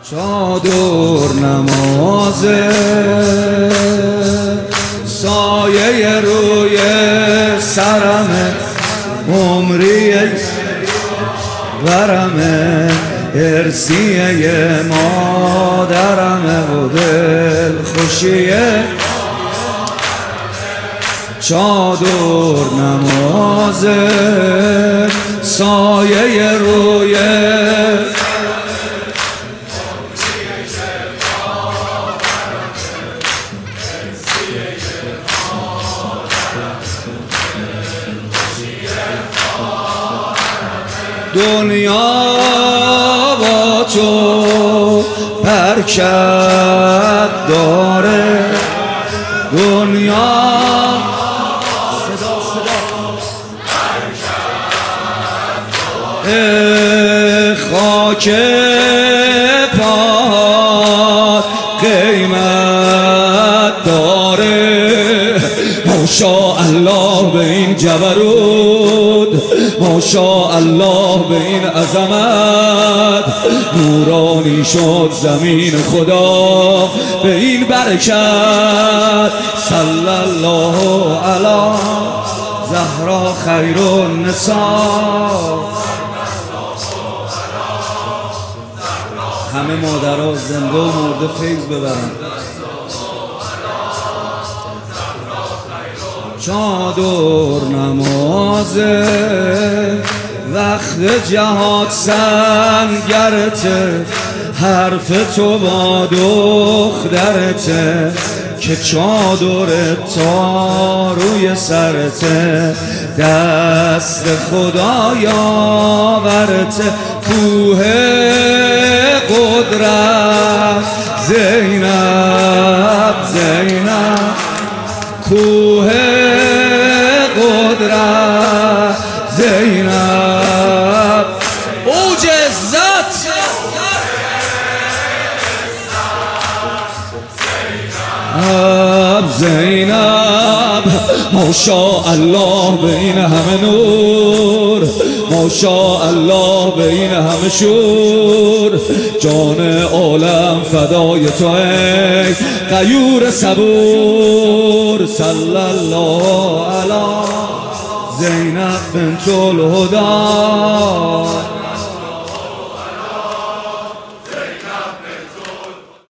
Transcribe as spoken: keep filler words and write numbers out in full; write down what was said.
چادر نمازه سایه روی سرمه عمری برمه ارسیه مادرمه و دل خوشیه چادر نمازه سایه روی دنیا با تو برکت داره دنیا صدا صدا خاک پا قیمت داره ماشاءالله به این جبروت ماشاءالله به این عظمت نورانی شد زمین خدا به این برکت صلی الله علی زهرا خیر النساء. همه مادرها زنده و مرده فیض ببرن. چادر نمازه وقت جهاد سنگرته حرف تو با دخترته که چادر تا روی سرته دست خدا یاورته کوه قدرت زینب زینب کوه قدرت زینب اوج عزت زینب ماشاءالله به این همه نور ماشاءالله به این همه شور جان عالم فدای تو ای غیور صبور صلی الله علی زینب بنت الهدی.